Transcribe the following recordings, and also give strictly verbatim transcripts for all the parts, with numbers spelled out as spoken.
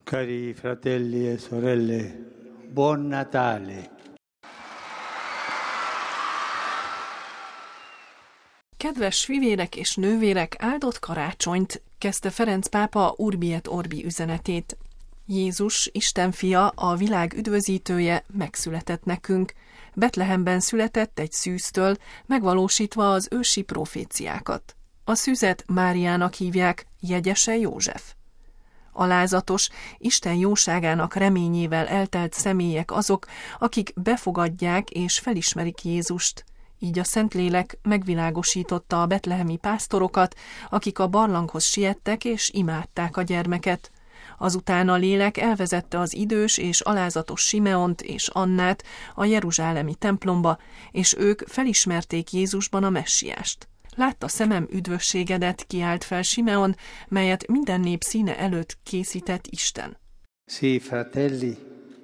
Cari fratelli e sorelle, buon Natale! Kedves fivérek és nővérek, áldott karácsonyt, kezdte Ferenc pápa Urbi et Orbi üzenetét. Jézus, Isten fia, a világ üdvözítője megszületett nekünk. Betlehemben született egy szűztől, megvalósítva az ősi proféciákat. A szűzet Máriának hívják, jegyese József. Alázatos, Isten jóságának reményével eltelt személyek azok, akik befogadják és felismerik Jézust. Így a Szentlélek megvilágosította a betlehemi pásztorokat, akik a barlanghoz siettek és imádták a gyermeket. Azután a lélek elvezette az idős és alázatos Simeont és Annát a jeruzsálemi templomba, és ők felismerték Jézusban a messiást. Látta szemem üdvösségedet, kiált fel Simeon, melyet minden nép színe előtt készített Isten. Sì, fratelli,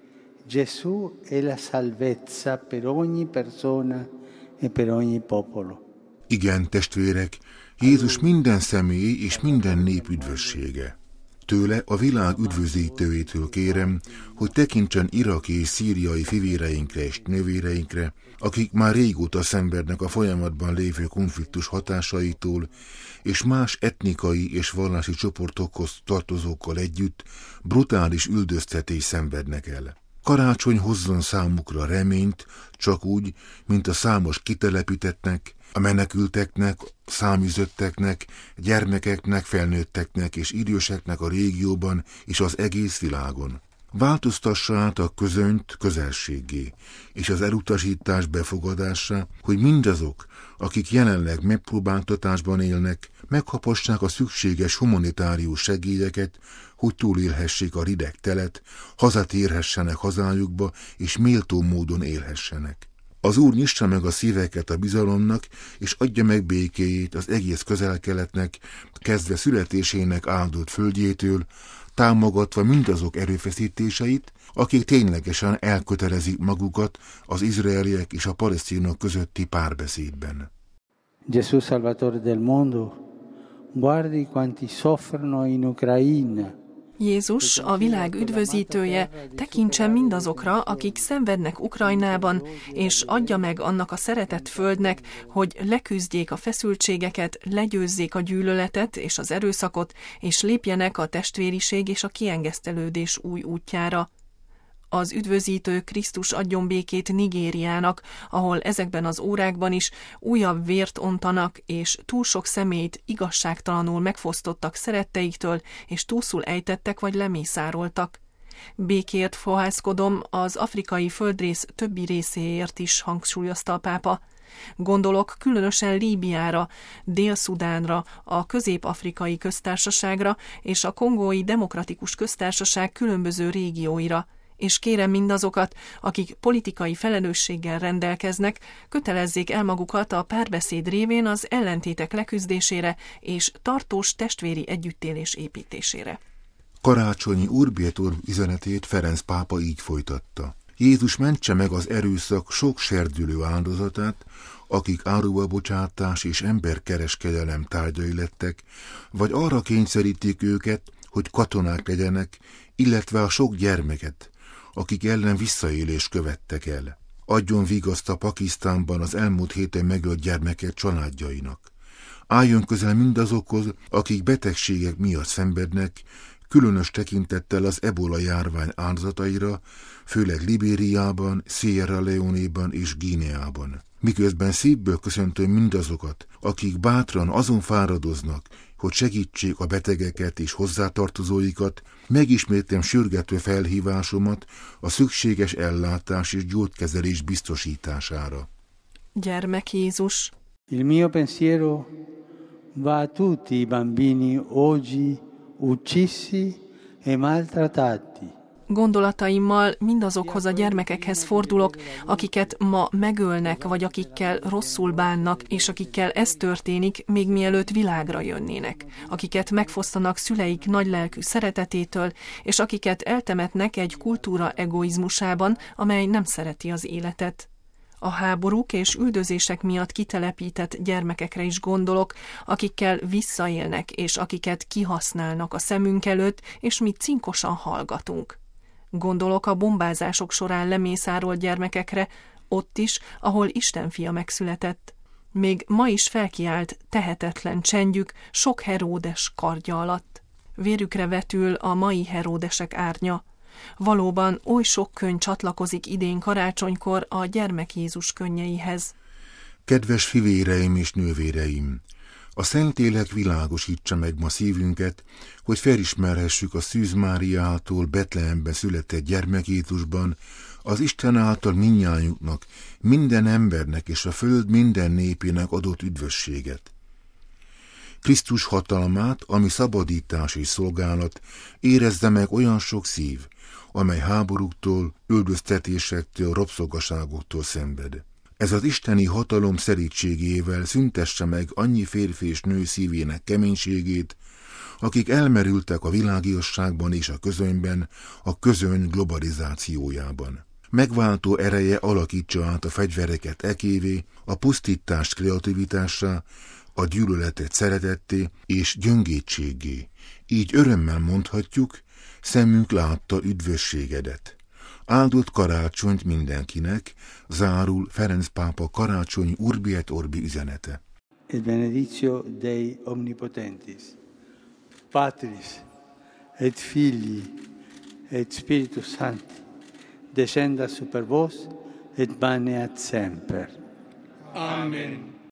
Gesù è la salvezza per ogni persona e per ogni popolo. Igen, testvérek, Jézus minden személy és minden nép üdvössége. Tőle, a világ üdvözítőjétől kérem, hogy tekintsen iraki és szíriai fivéreinkre és nővéreinkre, akik már régóta szenvednek a folyamatban lévő konfliktus hatásaitól, és más etnikai és vallási csoportokhoz tartozókkal együtt brutális üldöztetés szenvednek el. Karácsony hozzon számukra reményt, csak úgy, mint a számos kitelepítettnek, a menekülteknek, száműzötteknek, gyermekeknek, felnőtteknek és időseknek a régióban és az egész világon. Változtassa át a közönyt közelséggé, és az elutasítás befogadásra, hogy mindazok, akik jelenleg megpróbáltatásban élnek, meghapassák a szükséges humanitárius segélyeket, hogy túlélhessék a rideg telet, hazatérhessenek hazájukba, és méltó módon élhessenek. Az Úr nyissa meg a szíveket a bizalomnak, és adja meg békéjét az egész Közel-Keletnek, kezdve születésének áldott földjétől, támogatva mindazok erőfeszítéseit, akik ténylegesen elkötelezik magukat az izraeliek és a palesztinok közötti párbeszédben. Gesù Salvatore del mondo, guardi quanti soffrono in Ucraina. Jézus, a világ üdvözítője, tekintsen mindazokra, akik szenvednek Ukrajnában, és adja meg annak a szeretett földnek, hogy leküzdjék a feszültségeket, legyőzzék a gyűlöletet és az erőszakot, és lépjenek a testvériség és a kiengesztelődés új útjára. Az üdvözítő Krisztus adjon békét Nigériának, ahol ezekben az órákban is újabb vért ontanak, és túl sok személyt igazságtalanul megfosztottak szeretteiktől, és túlszul ejtettek vagy lemészároltak. Békért fohászkodom az afrikai földrész többi részéért is, hangsúlyozta a pápa. Gondolok különösen Líbiára, Dél-Szudánra, a Közép-Afrikai Köztársaságra és a Kongói Demokratikus Köztársaság különböző régióira, és kérem mindazokat, akik politikai felelősséggel rendelkeznek, kötelezzék el magukat a párbeszéd révén az ellentétek leküzdésére és tartós testvéri együttélés építésére. Karácsonyi Urbi et Orbi üzenetét Ferenc pápa így folytatta. Jézus mentse meg az erőszak sok serdülő áldozatát, akik áruabocsátás és emberkereskedelem tárgyai lettek, vagy arra kényszerítik őket, hogy katonák legyenek, illetve a sok gyermeket, akik ellen visszaélést követtek el. Adjon vigaszt a Pakisztánban az elmúlt héten megölt gyermekek családjainak. Álljon közel mindazokhoz, akik betegségek miatt szenvednek, különös tekintettel az ebola járvány áldozataira, főleg Libériában, Sierra Leone-ban és Guineában. Miközben szívből köszöntöm mindazokat, akik bátran azon fáradoznak, hogy segítsék a betegeket és hozzátartozóikat, megismétlem sürgető felhívásomat a szükséges ellátás és gyógykezelés biztosítására. Gyermek Jézus! Il mio pensiero va a tutti i bambini oggi uccisi e maltrattati. Gondolataimmal mindazokhoz a gyermekekhez fordulok, akiket ma megölnek, vagy akikkel rosszul bánnak, és akikkel ez történik, még mielőtt világra jönnének, akiket megfosztanak szüleik nagylelkű szeretetétől, és akiket eltemetnek egy kultúra egoizmusában, amely nem szereti az életet. A háborúk és üldözések miatt kitelepített gyermekekre is gondolok, akikkel visszaélnek, és akiket kihasználnak a szemünk előtt, és mi cinkosan hallgatunk. Gondolok a bombázások során lemészárolt gyermekekre, ott is, ahol Isten fia megszületett. Még ma is felkiált tehetetlen csendjük sok Heródes kardja alatt. Vérükre vetül a mai Heródesek árnya. Valóban oly sok könny csatlakozik idén karácsonykor a gyermek Jézus könnyeihez. Kedves fivéreim és nővéreim! A Szentlélek világosítsa meg ma szívünket, hogy felismerhessük a Szűz Máriától Betlehemben született gyermek Jézusban az Isten által mindnyájunknak, minden embernek és a föld minden népének adott üdvösséget. Krisztus hatalmát, ami szabadítás és szolgálat, érezze meg olyan sok szív, amely háborúktól, üldöztetésektől, rabszolgaságoktól szenved. Ez az isteni hatalom szerítségével szüntesse meg annyi férfi és nő szívének keménységét, akik elmerültek a világiasságban és a közönyben, a közöny globalizációjában. Megváltó ereje alakítsa át a fegyvereket ekévé, a pusztítást kreativitássá, a gyűlöletet szeretetté és gyöngétséggé. Így örömmel mondhatjuk, szemünk látta üdvösségedet. Áldott karácsonyt mindenkinek, zárul Ferenc pápa karácsonyi Urbi et Orbi üzenete. Il benedictio Dei Omnipotentis, Patris et Filii et Spiritus Sancti, descenda super vos et maneat semper. Amen.